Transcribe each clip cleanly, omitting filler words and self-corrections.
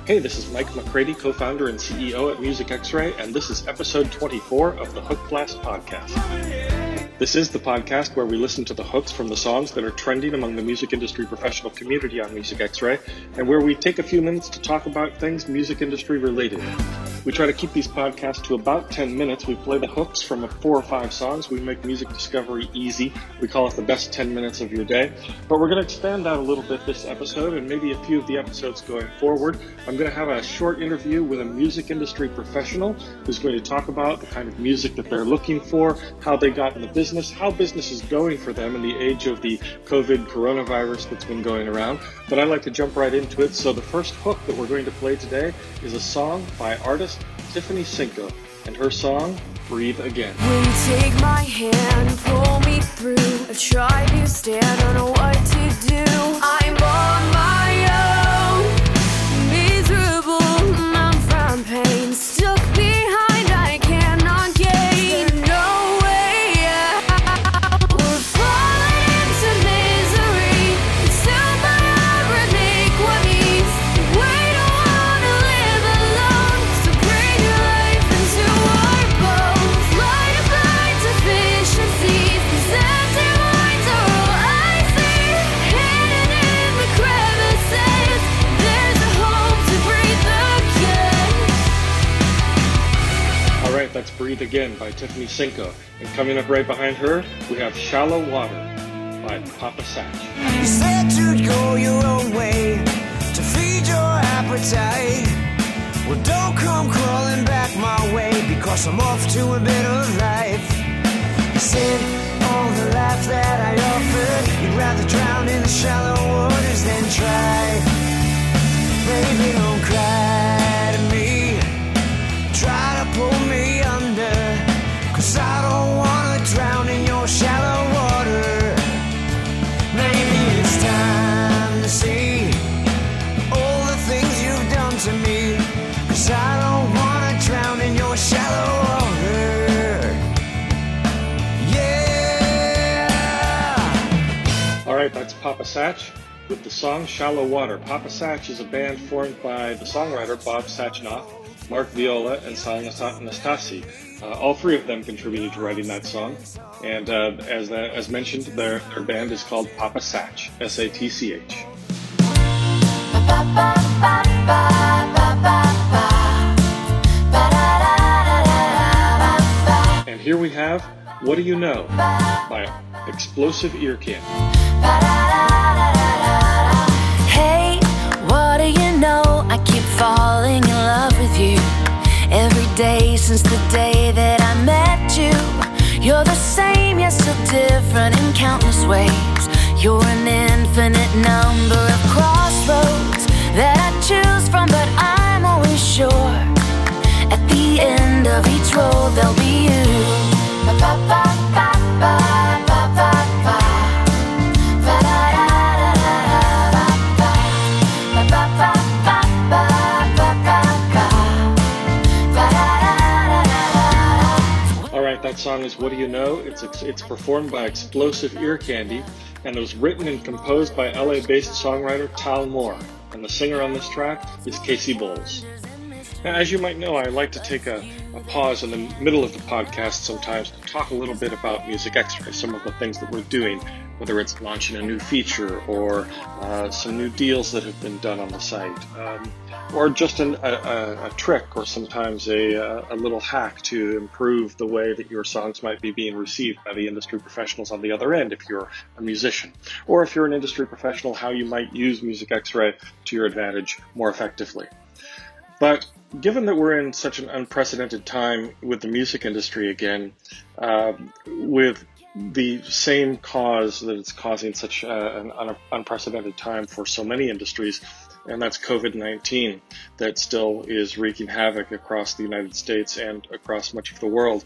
Hey, this is Mike McCready, co-founder and CEO at Music X-Ray, and this is episode 24 of the Hook Blast podcast. This is the podcast where we listen to the hooks from the songs that are trending among the music industry professional community on Music X-Ray, and where we take a few minutes to talk about things music industry related. We try to keep these podcasts to about 10 minutes. We play the hooks from 4 or 5 songs. We make music discovery easy. We call it the best 10 minutes of your day. But we're going to expand that a little bit this episode and maybe a few of the episodes going forward. I'm going to have a short interview with a music industry professional who's going to talk about the kind of music that they're looking for, how they got in the business, how business is going for them in the age of the COVID coronavirus that's been going around. But I'd like to jump right into it. So the first hook that we're going to play today is a song by artist Tiffany Cinco, and her song, Breathe Again. Will you take my hand, pull me through? I've tried to stand, don't know what to do. I'm on my own, miserable, I'm from pain, stuck behind, I cannot gain. No way out, we're falling into misery. Soon my heart iniquities. We don't wanna live alone, so bring your life into our bones. Light a blind deficiencies, these empty minds are all I see. Hidden in the crevices, there's a hope to breathe again. All right, that's Breathe Again by Tiffany Cinco. And coming up right behind her, we have Shallow Water by Papa Satch. You said you'd go your own way to feed your appetite. Well, don't come crawling back my way, because I'm off to a better life. You said all the life that I offered, you'd rather drown in the shallow waters than try. Baby, don't cry to me, try to pull me under, 'cause I don't wanna drown in your shallow water. Maybe it's time to see all the things you've done to me, 'cause I don't wanna drown in your shallow water. Yeah. All right, that's Papa Satch with the song Shallow Water. Papa Satch is a band formed by the songwriter Bob Sachnoff, Mark Viola, and Sal Nastasi. All 3 of them contributed to writing that song. And as mentioned, their band is called Papa Satch, S-A-T-C-H. And here we have What Do You Know by Explosive Ear Candy. Hey, what do you know? I keep falling in love with you. Every day since the day that I met you. You're the same, yet still different in countless ways. You're an infinite number of crossroads that I choose from, but I'm always sure at the end of each road there'll be you. That song is What Do You Know? It's performed by Explosive Ear Candy, and it was written and composed by LA-based songwriter Tal Moore, and the singer on this track is Casey Bowles. Now, as you might know, I like to take a pause in the middle of the podcast sometimes to talk a little bit about Music X-Ray, some of the things that we're doing, whether it's launching a new feature or some new deals that have been done on the site, or just a trick or sometimes a little hack to improve the way that your songs might be being received by the industry professionals on the other end if you're a musician. Or if you're an industry professional, how you might use Music X-Ray to your advantage more effectively. But given that we're in such an unprecedented time with the music industry again, with the same cause that it's causing such an unprecedented time for so many industries, and that's COVID-19, that still is wreaking havoc across the United States and across much of the world.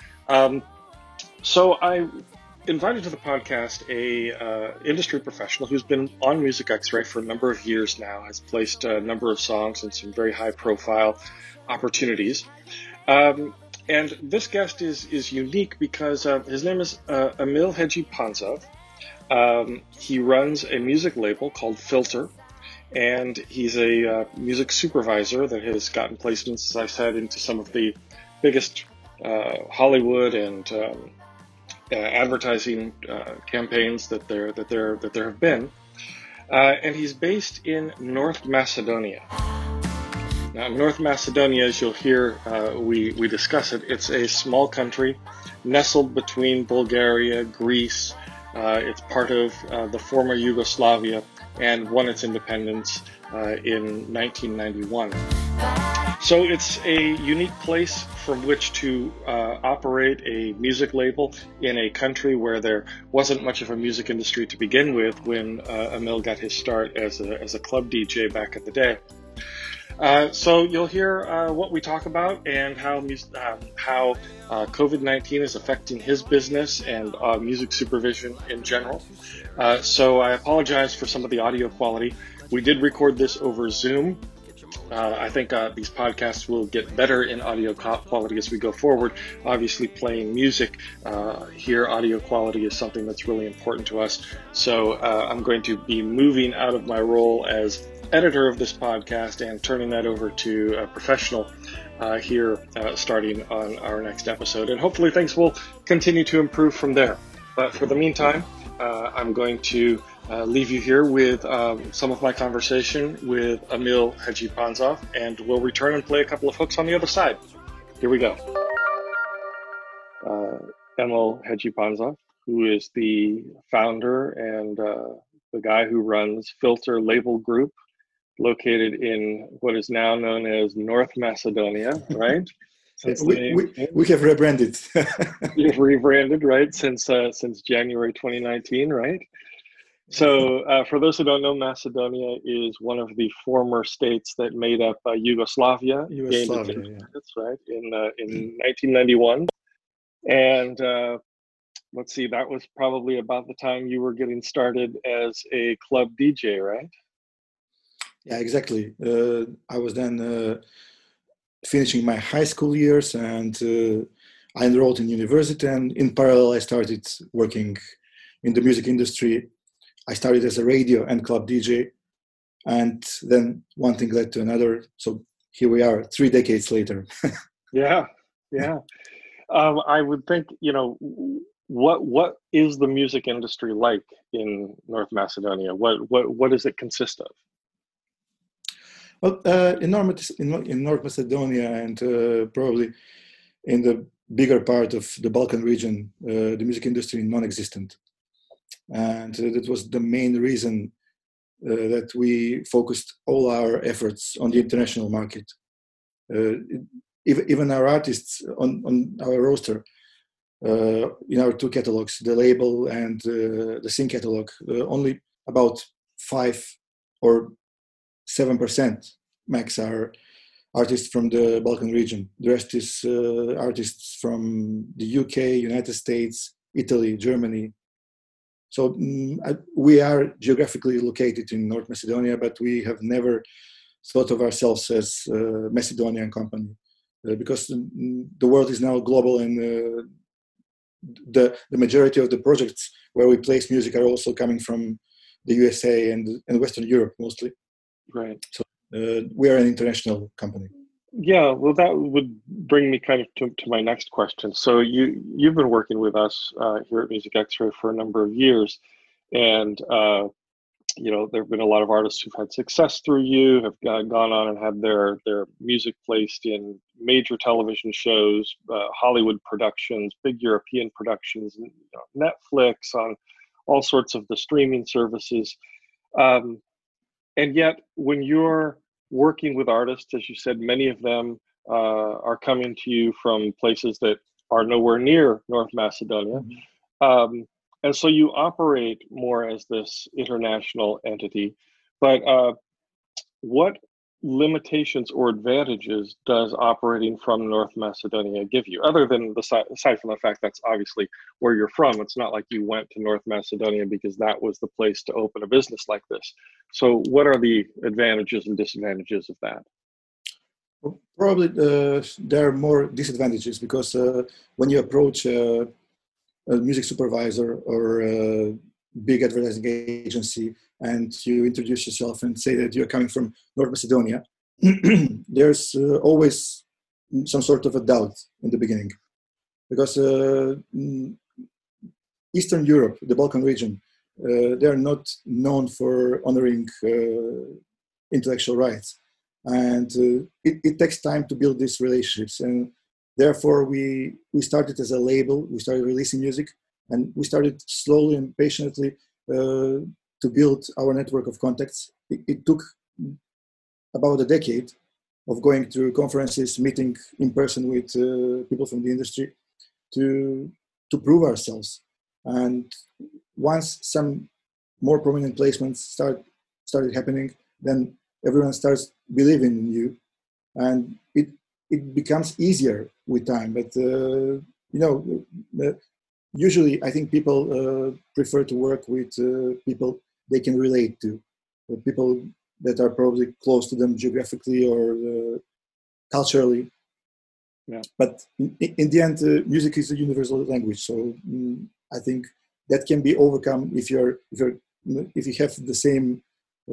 So I invited to the podcast a industry professional who's been on Music X-Ray for a number of years now, has placed a number of songs in some very high-profile opportunities. And this guest is unique because his name is Emil Hedji Panzov. He runs a music label called Filter, and he's a music supervisor that has gotten placements, as I said, into some of the biggest Hollywood and advertising campaigns that there have been. And he's based in North Macedonia. Now, North Macedonia, as you'll hear, we discuss it. It's a small country nestled between Bulgaria, Greece. It's part of the former Yugoslavia and won its independence in 1991. So it's a unique place from which to operate a music label in a country where there wasn't much of a music industry to begin with when Emil got his start as a club DJ back in the day. So you'll hear what we talk about and how COVID-19 is affecting his business and music supervision in general. So I apologize for some of the audio quality. We did record this over Zoom. I think these podcasts will get better in audio quality as we go forward. Obviously, playing music here, audio quality is something that's really important to us. So I'm going to be moving out of my role as editor of this podcast and turning that over to a professional here starting on our next episode. And hopefully things will continue to improve from there. But for the meantime, I'm going to leave you here with some of my conversation with Emil Hadjipanzov, and we'll return and play a couple of hooks on the other side. Here we go. Emil Hadjipanzov, who is the founder and the guy who runs Filter Label Group, located in what is now known as North Macedonia, right? We have rebranded. You've rebranded, right? Since January 2019, right? So for those who don't know, Macedonia is one of the former states that made up Yugoslavia. Gained its independence, right, in 1991. And let's see, that was probably about the time you were getting started as a club DJ, right? Yeah, exactly. I was then finishing my high school years, and I enrolled in university, and in parallel I started working in the music industry. I started as a radio and club DJ, and then one thing led to another. So here we are 3 decades later. Yeah. I would think, what is the music industry like in North Macedonia? What does it consist of? Well, in North Macedonia and probably in the bigger part of the Balkan region, the music industry is non-existent. And that was the main reason that we focused all our efforts on the international market. Even our artists on our roster, in our two catalogs, the label and the Sing catalog, only about 5 or 7% max are artists from the Balkan region. The rest is artists from the UK, United States, Italy, Germany. So we are geographically located in North Macedonia, but we have never thought of ourselves as a Macedonian company because the world is now global, and the majority of the projects where we place music are also coming from the USA and Western Europe mostly. Right. So we are an international company. Yeah, well, that would bring me kind of to my next question. So you've been working with us here at Music X-Ray for a number of years, and there have been a lot of artists who've had success through you, have gone on and had their music placed in major television shows, Hollywood productions, big European productions, Netflix, on all sorts of the streaming services. And yet, when you're working with artists, as you said, many of them are coming to you from places that are nowhere near North Macedonia. Mm-hmm. And so you operate more as this international entity. But what limitations or advantages does operating from North Macedonia give you, other than aside from the fact that's obviously where you're from? It's not like you went to North Macedonia because that was the place to open a business like this. So what are the advantages and disadvantages of that? Well, probably there are more disadvantages because when you approach a music supervisor or a big advertising agency and you introduce yourself and say that you're coming from North Macedonia, there's always some sort of a doubt in the beginning, because Eastern Europe, the Balkan region, they are not known for honoring intellectual rights, and it takes time to build these relationships. And therefore, we started as a label. We started releasing music, and we started slowly and patiently to build our network of contacts. It took about a decade of going through conferences, meeting in person with people from the industry to prove ourselves. And once some more prominent placements started happening, then everyone starts believing in you, and it becomes easier with time. But usually I think people prefer to work with people they can relate to, people that are probably close to them geographically or culturally. Yeah. But in the end, music is a universal language. So I think that can be overcome if you have the same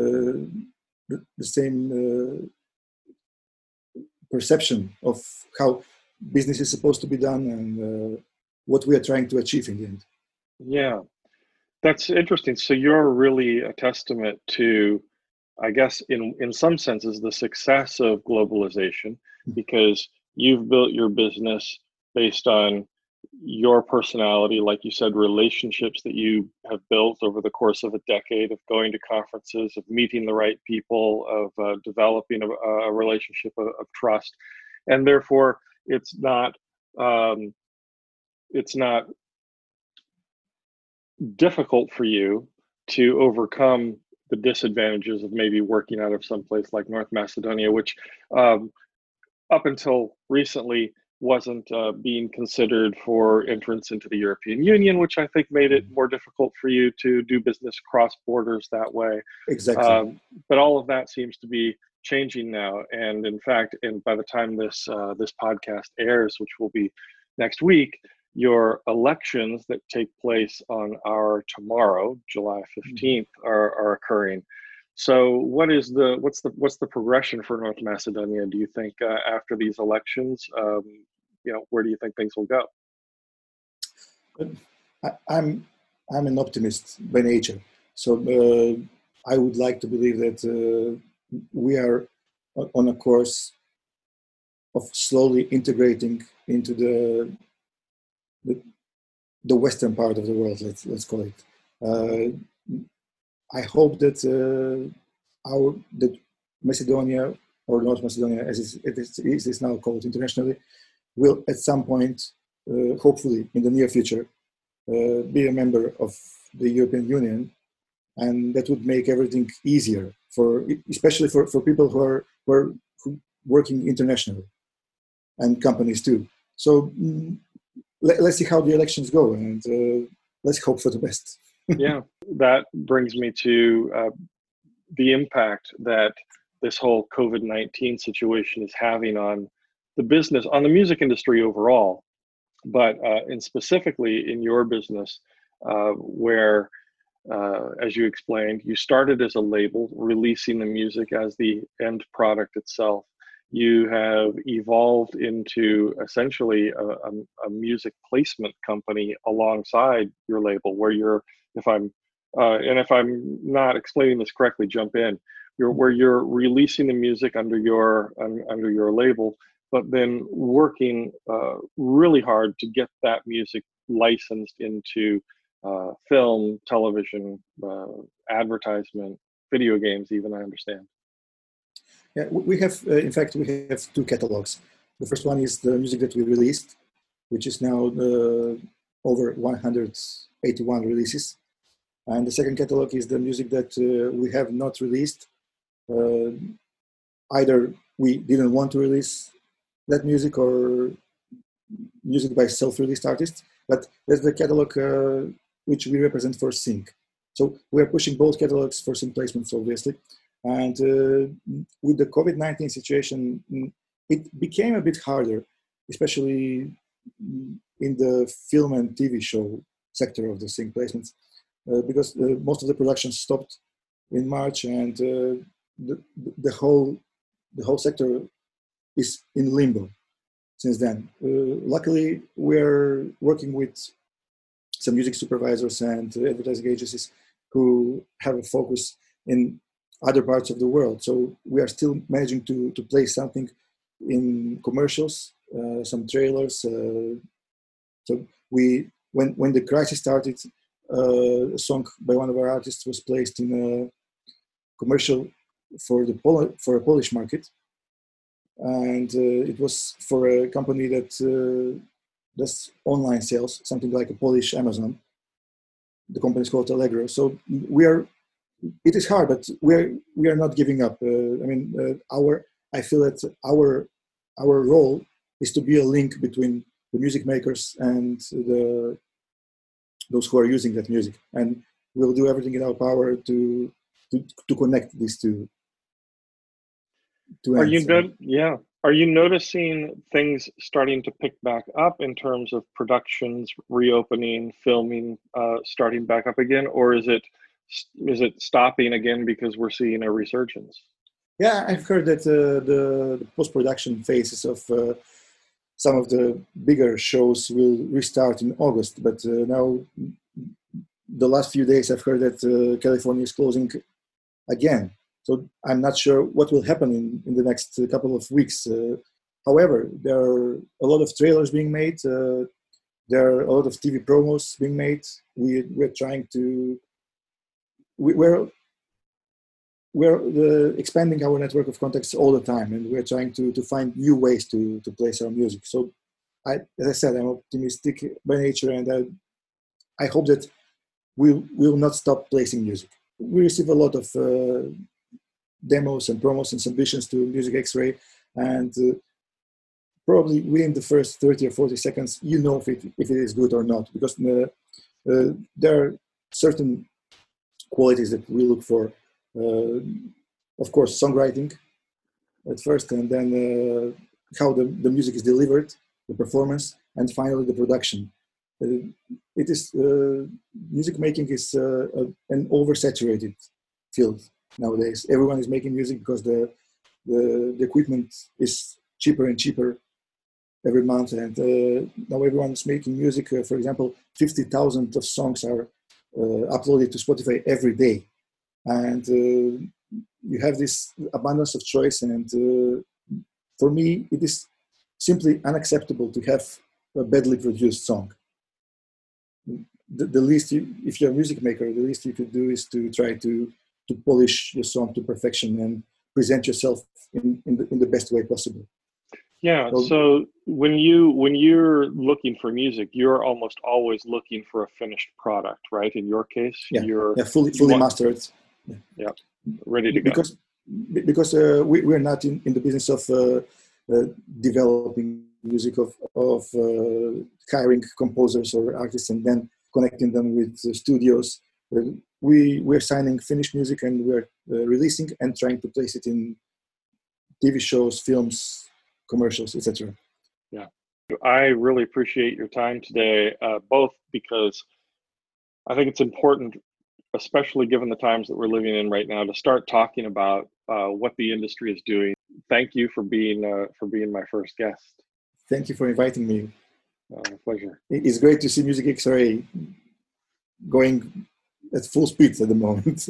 perception of how business is supposed to be done and what we are trying to achieve in the end. Yeah, that's interesting. So you're really a testament to, I guess, in some senses, the success of globalization, because you've built your business based on your personality, like you said, relationships that you have built over the course of a decade of going to conferences, of meeting the right people, of developing a relationship of trust, and therefore it's not difficult for you to overcome the disadvantages of maybe working out of some place like North Macedonia, which up until recently wasn't being considered for entrance into the European Union, which I think made it more difficult for you to do business cross borders that way. Exactly. But all of that seems to be changing now. And in fact, by the time this podcast airs, which will be next week, your elections that take place on our tomorrow, July 15th, are occurring. So what's the progression for North Macedonia, do you think, after these elections? Where do you think things will go? I'm an optimist by nature, so I would like to believe that we are on a course of slowly integrating into the western part of the world. Let's call it. I hope that that Macedonia, or North Macedonia, as it is now called internationally, will at some point, hopefully in the near future, be a member of the European Union, and that would make everything easier especially for people who are working internationally, and companies too. So let's see how the elections go, and let's hope for the best. Yeah, that brings me to the impact that this whole COVID-19 situation is having on the business, on the music industry overall, but and specifically in your business, where, as you explained, you started as a label, releasing the music as the end product itself. You have evolved into essentially a music placement company alongside your label, where you're, if I'm not explaining this correctly, jump in. Where you're releasing the music under your label, but then working really hard to get that music licensed into film, television, advertisement, video games, even, I understand. Yeah, we have, in fact, we have two catalogs. The first one is the music that we released, which is now over 181 releases. And the second catalog is the music that we have not released. Either we didn't want to release that music, or music by self-released artists, but that's the catalog which we represent for Sync. So we're pushing both catalogs for Sync placements, obviously. And with the COVID-19 situation, it became a bit harder, especially in the film and TV show sector of the Sync placements, because most of the productions stopped, in March, and the whole sector is in limbo since then. Luckily, we're working with some music supervisors and advertising agencies who have a focus in other parts of the world. So we are still managing to play something in commercials, some trailers. So when the crisis started, a song by one of our artists was placed in a commercial for a Polish market, and it was for a company that does online sales, something like a Polish Amazon. The company is called Allegro. So it is hard, but we are not giving up. I feel that our role is to be a link between the music makers and those who are using that music, and we'll do everything in our power to connect these two. Are you noticing things starting to pick back up in terms of productions reopening, filming, starting back up again, or is it stopping again because we're seeing a resurgence? Yeah, I've heard that the post-production phases of some of the bigger shows will restart in August, but now the last few days I've heard that California is closing again. So I'm not sure what will happen in the next couple of weeks. However, there are a lot of trailers being made. There are a lot of TV promos being made. We're trying to we're expanding our network of contacts all the time, and we're trying to find new ways to place our music. So, as I said, I'm optimistic by nature, and I hope that we will not stop placing music. We receive a lot of demos and promos and submissions to Music X-Ray, and probably within the first 30 or 40 seconds, you know if it is good or not, because there are certain qualities that we look for. Of course, songwriting at first, and then how the music is delivered, the performance, and finally the production. Music making is an oversaturated field nowadays. Everyone is making music because the equipment is cheaper and cheaper every month, and now everyone is making music. For example, 50,000 of songs are uploaded to Spotify every day. And you have this abundance of choice, and for me, it is simply unacceptable to have a badly produced song. The least, if you're a music maker, the least you could do is to try to polish your song to perfection and present yourself in the best way possible. Yeah. So when you're looking for music, you're almost always looking for a finished product, right? In your case, fully mastered. Yeah, ready to go. Because we're not in the business of developing music, of hiring composers or artists and then connecting them with studios. We're signing finished music, and we're releasing and trying to place it in TV shows, films, commercials, etc. Yeah, I really appreciate your time today, both because I think it's important, especially given the times that we're living in right now, to start talking about what the industry is doing. Thank you for being my first guest. Thank you for inviting me. Pleasure. It's great to see Music X-Ray going at full speed at the moment.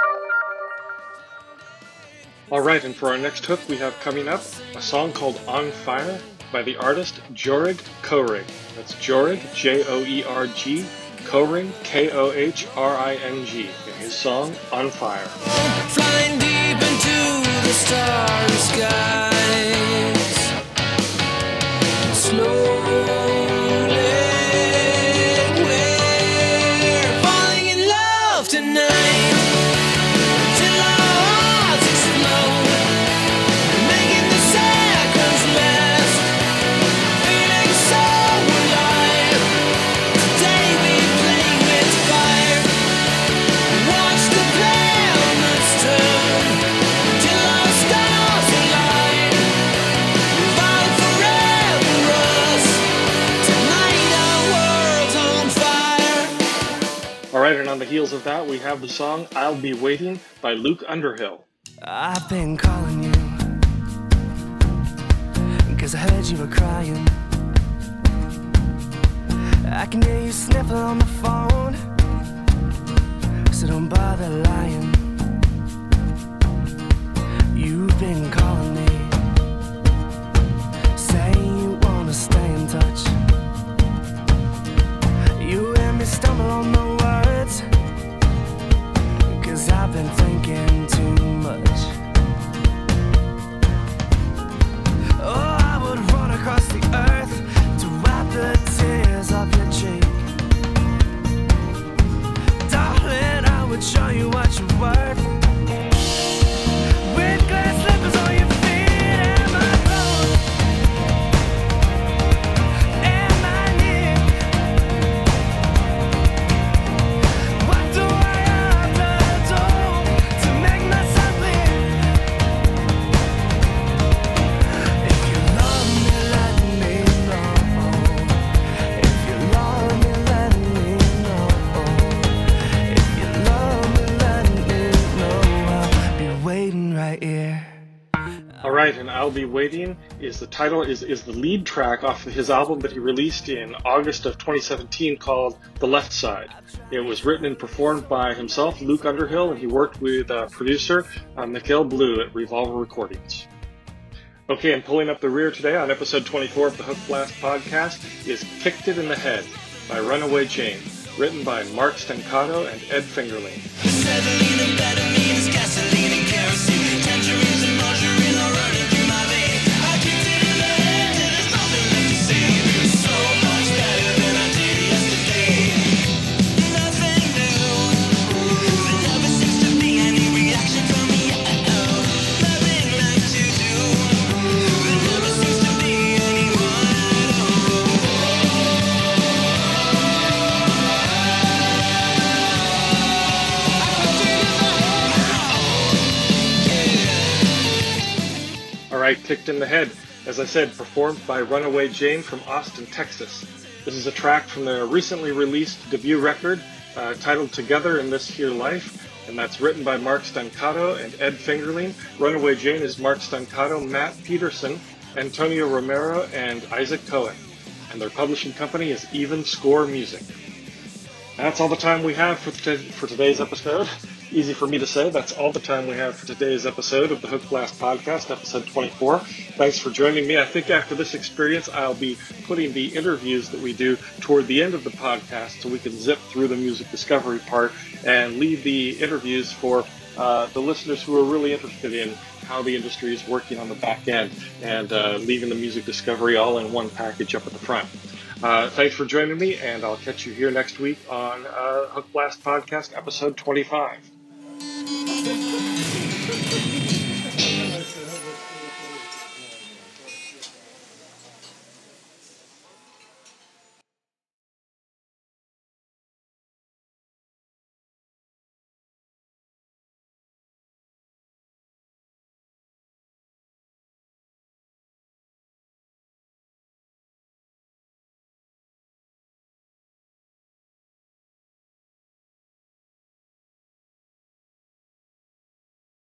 All right, and for our next hook, we have coming up a song called On Fire by the artist Joerg Kohring. That's Joerg, Joerg, Kohring, Kohring, and his song, On Fire. Flying deep into the starry skies, slowly we're falling in love tonight, till our hearts explode, making the seconds last, feeling so alive. Today we play with fire, watch the planets turn till our stars align. right, and on the heels of that, we have the song I'll Be Waiting by Luke Underhill. I've been calling you 'cause I heard you were crying. I can hear you sniffle on the phone, so don't bother lying. You've been calling me, saying you wanna stay in touch. You hear me stumble on the words, 'cause I've been thinking too much. Oh, I would run across the earth to wipe the tears off your cheek. Darling, I would show you what you're worth. With glass slippers on your feet and my clothes and my knees. What do I have to do to make myself live? If you love me, let me know. If you love me, let me know. If you love me, let me know. I'll be waiting right here. All right, and I'll Be Waiting is the title, is the lead track off of his album that he released in August of 2017 called The Left Side. It was written and performed by himself, Luke Underhill, and he worked with producer Mikhail Blue at Revolver Recordings. Okay, and pulling up the rear today on episode 24 of the Hook Blast podcast is Kicked It in the Head by Runaway Jane, written by Mark Stancato and Ed Fingerling. Kicked in the Head, as I said, performed by Runaway Jane from Austin, Texas. This is a track from their recently released debut record titled Together in This Here Life, and that's written by Mark Stancato and Ed Fingerling. Runaway Jane is Mark Stancato, Matt Peterson, Antonio Romero, and Isaac Cohen, and their publishing company is Even Score Music. That's all the time we have for today's episode. Easy for me to say, that's all the time we have for today's episode of the Hook Blast Podcast, episode 24. Thanks for joining me. I think after this experience, I'll be putting the interviews that we do toward the end of the podcast so we can zip through the music discovery part and leave the interviews for the listeners who are really interested in how the industry is working on the back end and leaving the music discovery all in one package up at the front. Thanks for joining me, and I'll catch you here next week on Hook Blast Podcast, episode 25.